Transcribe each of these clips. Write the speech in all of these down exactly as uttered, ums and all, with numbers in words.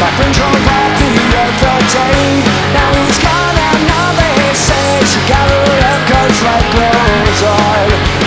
My friend drove off the other day. Now he's gone and now they say she got her love cause life goes on.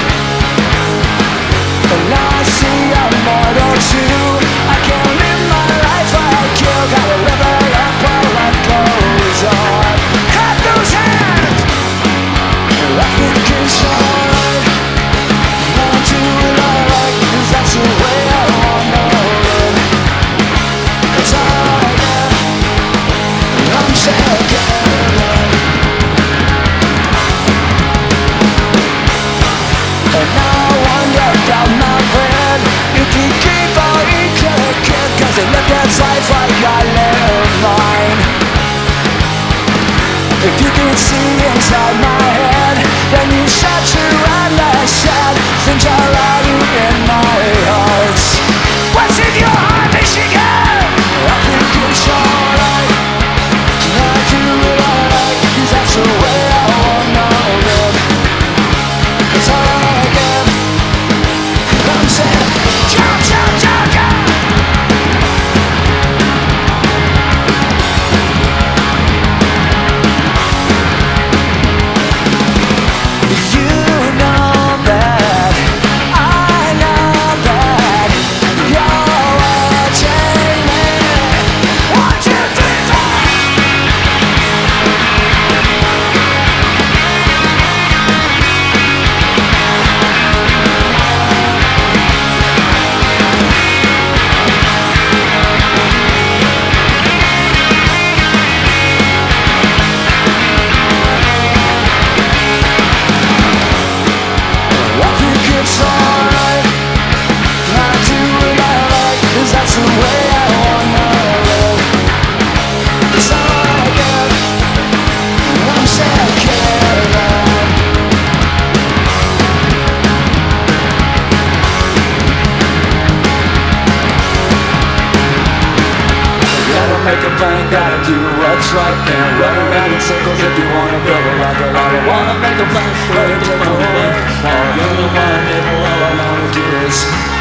And now I see I'm mortal too. I can't live my life like you. Gotta live it up while life goes on. Clap those hands! I think it's alright. Wanna do what I like, cause that's the way I wanna live. Cause I am, I'm second. And now I wonder about my friend, if he keep or he could give, cause he lived his life like I live mine. If you can see inside my head, then you shut your eyes and said things are writing in my heart. What's in your heart, Michigan? I think it's alright. I do what I like, cause that's the way I wanna live. Cause I am, I'm saying, jump, jump, jump, jump. You know that, I know that, you're watching me. One, two, three, four. I think it's alright. I do what I like, cause that's the way I wanna live. Cause I am, I'm second. Gotta make a plan, gotta do what's right. Can't run around in circles if you wanna build a life. But I don't wanna make a plan, better take a way. All you wanna do, all I wanna do is